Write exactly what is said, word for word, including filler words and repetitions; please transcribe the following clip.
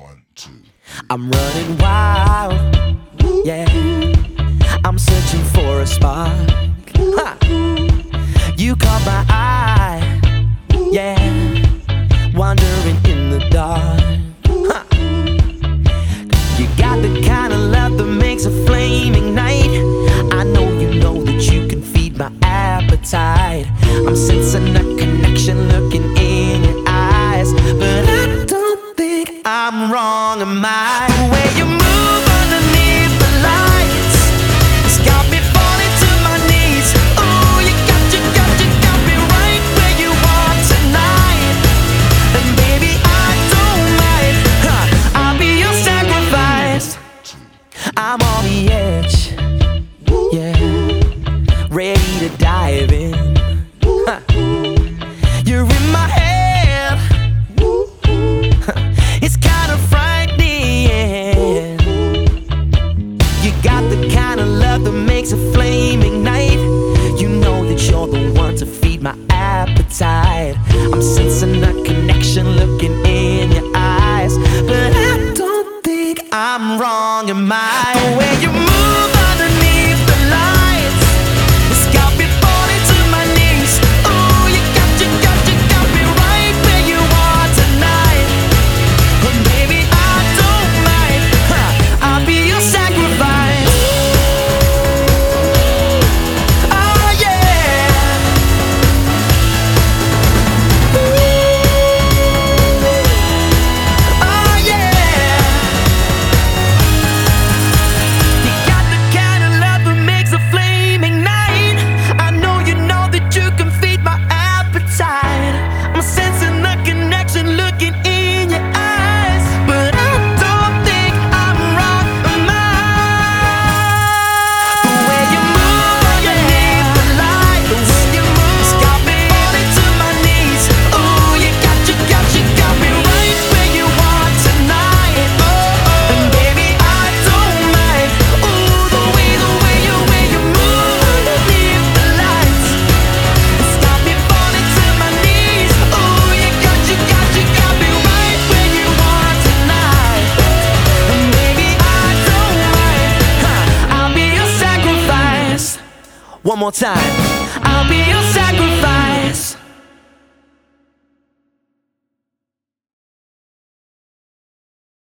I'm running wild, yeah. I'm searching for a spark. Ha! You caught my eye, yeah. Wandering in the dark. Ha! You got the kind of love that makes a flame ignite. I know you know that you can feed my appetite. I'm sensing a connection looking in your eyes, but I don't think I'm wrong, am I? The way you move underneath the lights, it's got me falling to my knees. Oh, you got, you got, you got me right where you are tonight. And baby, I don't mind, huh, I'll be your sacrifice. I'm on the edge, yeah, ready to dive in. Huh. You're in my head, it's kind of frightening. You got the kind of love that makes a flame ignite. You know that you're the one to feed my appetite. I'm sensing a connection looking in your eyes, but I don't think I'm wrong, am I? The way you move underneath the lights, it's got me falling to my knees. Oh, you got, you got, you got me right where you are tonight. And baby, I don't mind, huh, I'll be your sacrifice. Oh yeah. Oh yeah. You got the kind of love that makes a flame ignite. I know you know that you can feed my appetite. I'm sensing the connection looking in your eyes, but I don't think I'm wrong, am I? The way you move underneath the light, the way you move, it's got me falling to my knees. Oh, you got, you got, you got me right where you are tonight. Oh, oh. And baby, I don't mind. Ooh, the way, the way you, way you move underneath the lights, it's got me falling to my knees. Oh, you got, you got, you got me right where you are tonight. And baby, I don't mind, huh, I'll be your sacrifice. One more time, I'll be your sacrifice.